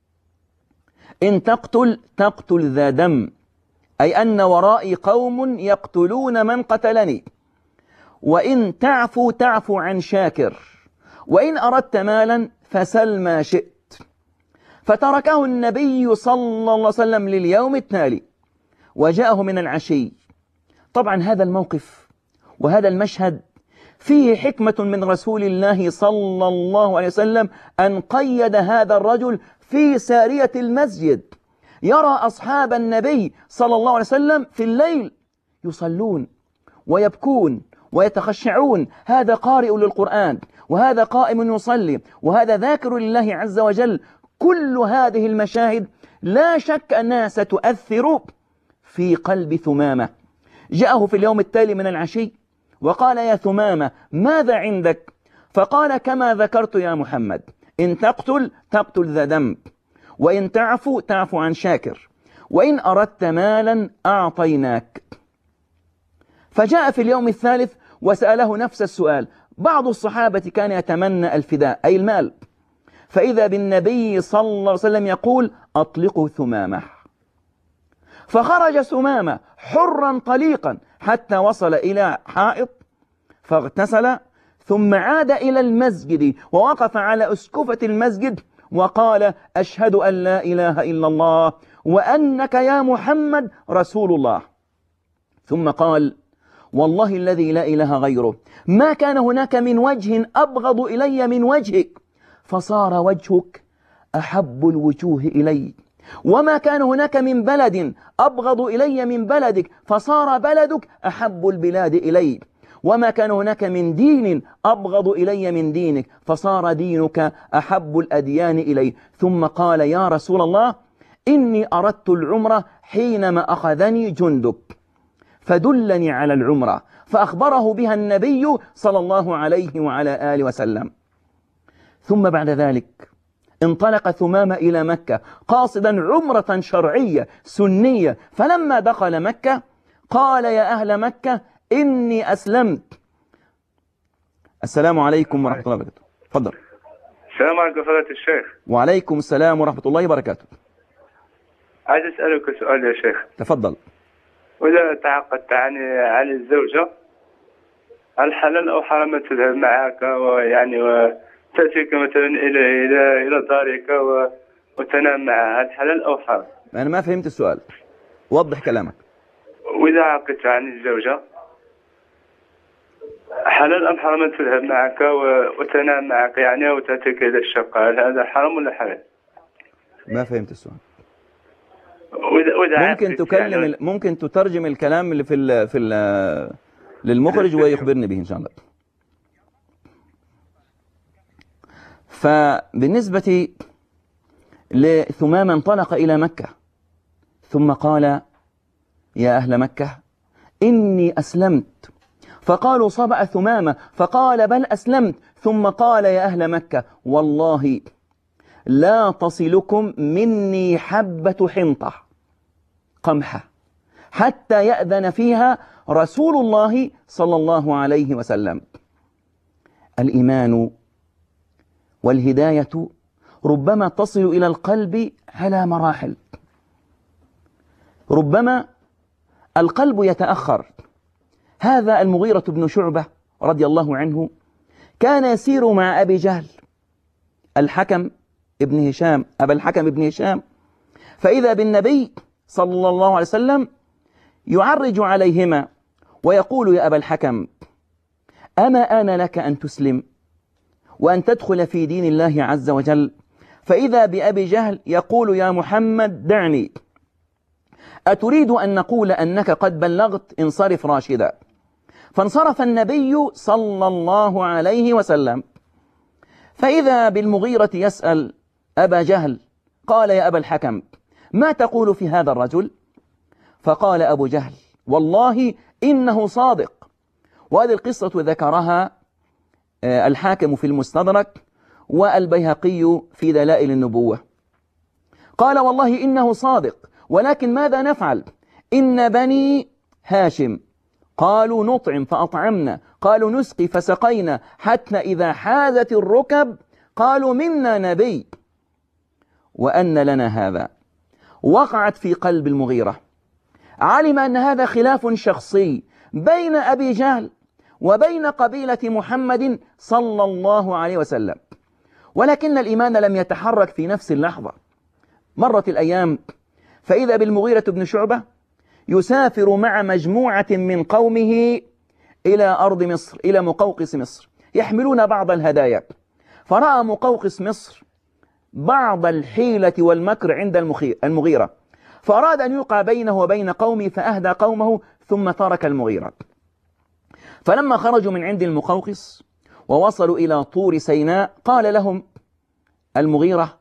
إن تقتل ذا دم، أي أن ورائي قوم يقتلون من قتلني، وإن تعفو عن شاكر، وإن أردت مالا فسل ما شئت. فتركه النبي صلى الله عليه وسلم لليوم التالي وجاءه من العشي. طبعا هذا الموقف وهذا المشهد فيه حكمة من رسول الله صلى الله عليه وسلم أن قيد هذا الرجل في سارية المسجد، يرى أصحاب النبي صلى الله عليه وسلم في الليل يصلون ويبكون ويتخشعون، هذا قارئ للقرآن وهذا قائم يصلي وهذا ذاكر لله عز وجل. كل هذه المشاهد لا شك أنها ستؤثر في قلب ثمامة. جاءه في اليوم التالي من العشي وقال يا ثمامة ماذا عندك؟ فقال كما ذكرت يا محمد، إن تقتل ذا دم، وإن تعفو عن شاكر، وإن أردت مالا أعطيناك. فجاء في اليوم الثالث وسأله نفس السؤال. بعض الصحابة كان يتمنى الفداء أي المال، فإذا بالنبي صلى الله عليه وسلم يقول أطلقوا ثمامة. فخرج ثمامة حرا طليقا حتى وصل إلى حائط فاغتسل، ثم عاد إلى المسجد ووقف على أسكفة المسجد وقال أشهد أن لا إله إلا الله وأنك يا محمد رسول الله. ثم قال والله الذي لا إله غيره ما كان هناك من وجه أبغض إلي من وجهك، فصار وجهك أحب الوجوه إلي، وما كان هناك من بلد أبغض إلي من بلدك، فصار بلدك أحب البلاد إلي، وما كان هناك من دين أبغض إلي من دينك، فصار دينك أحب الأديان إلي. ثم قال يا رسول الله إني أردت العمرة حينما أخذني جندك، فدلني على العمرة، فأخبره بها النبي صلى الله عليه وعلى آله وسلم. ثم بعد ذلك انطلق ثمامة إلى مكة قاصدا عمرة شرعية سنية، فلما دخل مكة قال يا أهل مكة إني أسلمت. السلام عليكم ورحمة الله وبركاته. تفضل. السلام عليكم فضيلة الشيخ. وعليكم السلام ورحمة الله وبركاته. عايز أسألك سؤال يا شيخ. تفضل. وإذا تعاقدت عن الزوجة، هل حلال أو حرام أن تذهب معك وتأتيك مثلا إلى دارك وتنام معها؟ هل حلال أو حرام؟ أنا ما فهمت السؤال، وضح كلامك. وإذا عقدت عن الزوجة، حلال أم حرام أن تذهب معك وتنام معك وتأتيك إلى الشقة؟ هل هذا حرام ولا حلال؟ ما فهمت السؤال. ممكن تترجم الكلام اللي للمخرج ويخبرني به إن شاء الله. فبالنسبة لثمامة انطلق إلى مكة ثم قال يا أهل مكة إني أسلمت، فقالوا صبأ ثمامة، فقال بل أسلمت، ثم قال يا أهل مكة والله لا تصلكم مني حبة حنطة قمحة حتى يأذن فيها رسول الله صلى الله عليه وسلم. الإيمان والهداية ربما تصل إلى القلب على مراحل، ربما القلب يتأخر. هذا المغيرة بن شعبة رضي الله عنه كان يسير مع أبي جهل أبا الحكم ابن هشام، فإذا بالنبي صلى الله عليه وسلم يعرج عليهما ويقول يا أبا الحكم أما آن لك أن تسلم وأن تدخل في دين الله عز وجل؟ فإذا بأبي جهل يقول يا محمد دعني، أتريد أن نقول أنك قد بلغت؟ انصرف راشدا. فانصرف النبي صلى الله عليه وسلم، فإذا بالمغيرة يسأل أبا جهل قال يا أبا الحكم ما تقول في هذا الرجل؟ فقال أبو جهل والله إنه صادق. وهذه القصة ذكرها الحاكم في المستدرك والبيهقي في دلائل النبوة. قال والله إنه صادق، ولكن ماذا نفعل؟ إن بني هاشم قالوا نطعم فأطعمنا، قالوا نسقي فسقينا، حتى إذا حازت الركب قالوا منا نبي وأن لنا هذا. وقعت في قلب المغيرة، علم أن هذا خلاف شخصي بين أبي جهل وبين قبيلة محمد صلى الله عليه وسلم، ولكن الإيمان لم يتحرك في نفس اللحظة. مرت الأيام فإذا بالمغيرة بن شعبة يسافر مع مجموعة من قومه إلى أرض مصر، إلى مقوقس مصر، يحملون بعض الهدايا. فرأى مقوقس مصر بعض الحيلة والمكر عند المغيرة، فأراد أن يوقع بينه وبين قومه فأهدى قومه ثم ترك المغيرة. فلما خرجوا من عند المقوقس ووصلوا إلى طور سيناء قال لهم المغيرة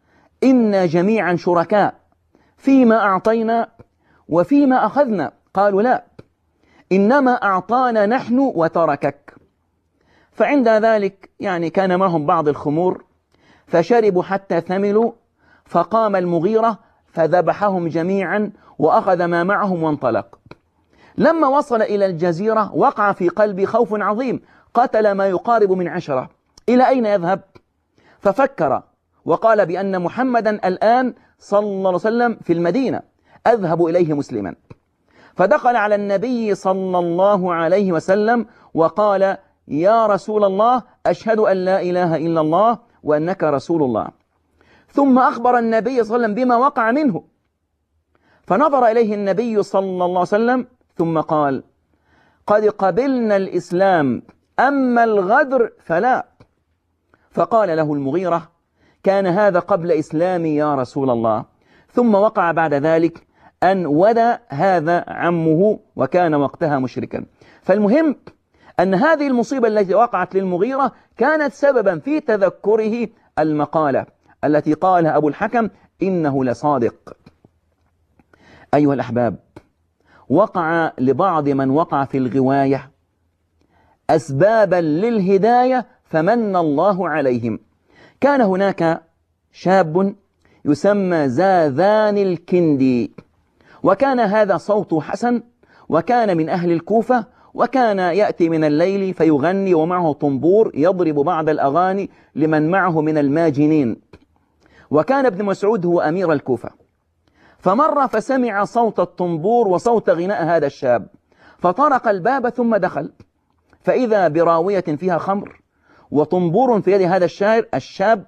إنا جميعا شركاء فيما أعطينا وفيما أخذنا. قالوا لا، إنما أعطانا نحن وتركك. فعند ذلك كان معهم بعض الخمور فشربوا حتى ثملوا، فقام المغيرة فذبحهم جميعا وأخذ ما معهم وانطلق. لما وصل إلى الجزيرة وقع في قلبي خوف عظيم، قتل ما يقارب من 10، إلى أين يذهب؟ ففكر وقال بأن محمدا الآن صلى الله عليه وسلم في المدينة، أذهب إليه مسلما. فدخل على النبي صلى الله عليه وسلم وقال يا رسول الله أشهد أن لا إله إلا الله وأنك رسول الله. ثم أخبر النبي صلى الله عليه وسلم بما وقع منه، فنظر إليه النبي صلى الله عليه وسلم ثم قال قد قبلنا الإسلام أما الغدر فلا. فقال له المغيرة كان هذا قبل إسلامي يا رسول الله. ثم وقع بعد ذلك أن ودى هذا عمه وكان وقتها مشركا. فالمهم أن هذه المصيبة التي وقعت للمغيرة كانت سببا في تذكره المقالة التي قالها أبو الحكم إنه لصادق. أيها الأحباب، وقع لبعض من وقع في الغواية أسبابا للهداية فمن الله عليهم. كان هناك شاب يسمى زاذان الكندي، وكان هذا صوته حسن، وكان من أهل الكوفة، وكان يأتي من الليل فيغني ومعه طنبور يضرب بعض الأغاني لمن معه من الماجنين. وكان ابن مسعود هو أمير الكوفة، فمر فسمع صوت الطنبور وصوت غناء هذا الشاب، فطرق الباب ثم دخل، فإذا براوية فيها خمر وطنبور في يد هذا الشاب،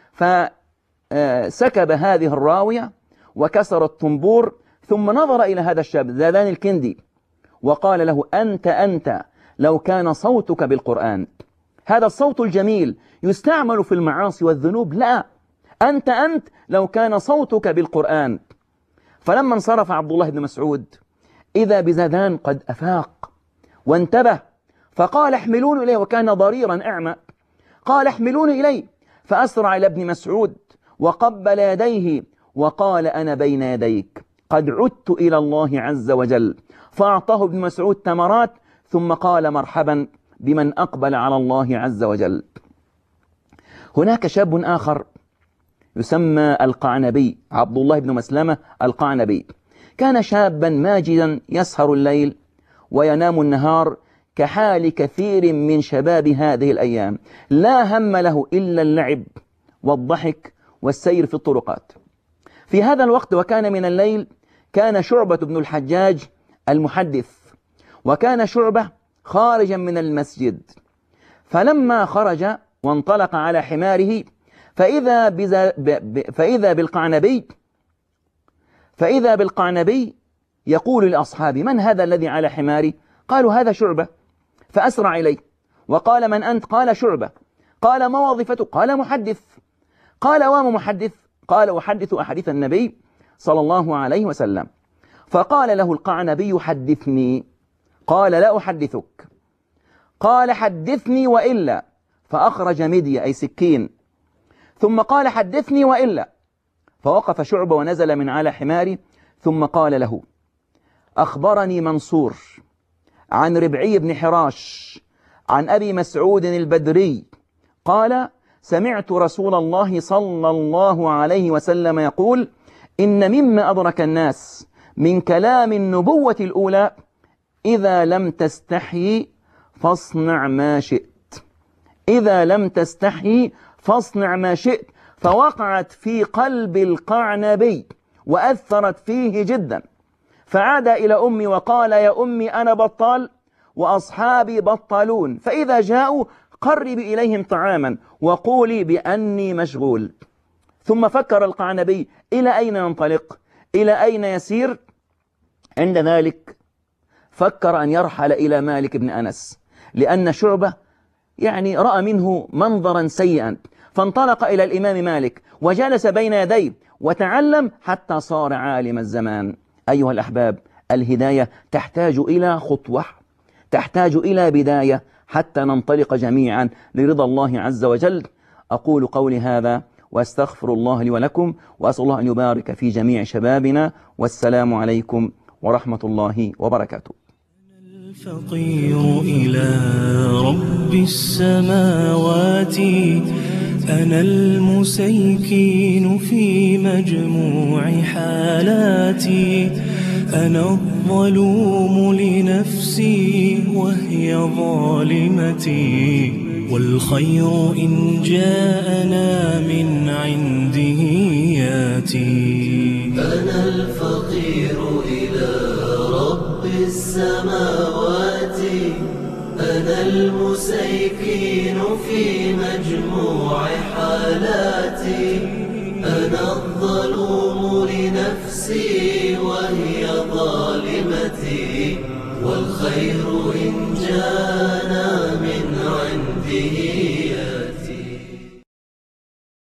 فسكب هذه الراوية وكسر الطنبور، ثم نظر إلى هذا الشاب زاذان الكندي وقال له: أنت لو كان صوتك بالقرآن، هذا الصوت الجميل يستعمل في المعاصي والذنوب، لا، أنت لو كان صوتك بالقرآن. فلما انصرف عبد الله بن مسعود إذا بزاذان قد أفاق وانتبه، فقال: احملون إليه، وكان ضريرا أعمى، قال: احملون إليه، فأسرع إلى ابن مسعود وقبل يديه وقال: أنا بين يديك، قد عدت إلى الله عز وجل. فأعطاه ابن مسعود تمرات، ثم قال: مرحبا بمن أقبل على الله عز وجل. هناك شاب آخر يسمى القعنبي، عبد الله بن مسلمة القعنبي، كان شابا ماجدا يسهر الليل وينام النهار كحال كثير من شباب هذه الأيام، لا هم له إلا اللعب والضحك والسير في الطرقات. في هذا الوقت وكان من الليل كان شعبة بن الحجاج المحدث، وكان شعبة خارجا من المسجد، فلما خرج وانطلق على حماره فإذا بالقعنبي يقول لأصحابه: من هذا الذي على حماري؟ قالوا: هذا شعبة. فأسرع إليه وقال: من أنت؟ قال: شعبة. قال: ما وظيفتك؟ قال: محدث. قال: وما محدث؟ قال: أحدث أحاديث النبي صلى الله عليه وسلم. فقال له القعنبي: حدثني. قال: لا أحدثك. قال: حدثني وإلا. فأخرج مدية أي سكين، ثم قال: حدثني وإلا. فوقف شعبة ونزل من على حماري، ثم قال له: أخبرني منصور عن ربعي بن حراش عن أبي مسعود البدري قال: سمعت رسول الله صلى الله عليه وسلم يقول: إن مما أدرك الناس من كلام النبوة الأولى: إذا لم تستحي فاصنع ما شئت، إذا لم تستحي فاصنع ما شئت. فوقعت في قلب القعنبي وأثرت فيه جدا، فعاد إلى أمي وقال: يا أمي أنا بطال وأصحابي بطالون، فإذا جاءوا قربي إليهم طعاما وقولي بأني مشغول. ثم فكر القعنبي: إلى أين ينطلق؟ إلى أين يسير؟ عند ذلك فكر أن يرحل إلى مالك بن أنس، لأن شعبة رأى منه منظرا سيئا، فانطلق إلى الإمام مالك وجلس بين يديه وتعلم حتى صار عالم الزمان. أيها الأحباب، الهداية تحتاج إلى خطوة، تحتاج إلى بداية حتى ننطلق جميعا لرضا الله عز وجل. أقول قولي هذا وأستغفر الله لي ولكم، وأسأل الله أن يبارك في جميع شبابنا، والسلام عليكم ورحمة الله وبركاته. الفقير إلى رب السماوات، أنا المسيكين في مجموع حالاتي، أنا الظلوم لنفسي وهي ظالمتي، والخير إن جاءنا من عنده ياتي. أنا الفقير إلى رب السماوات، أنا المسيكين في مجموع حالاتي، أنا الظلوم لنفسي وهي ظالمتي، والخير إن جانا من عنده ياتي.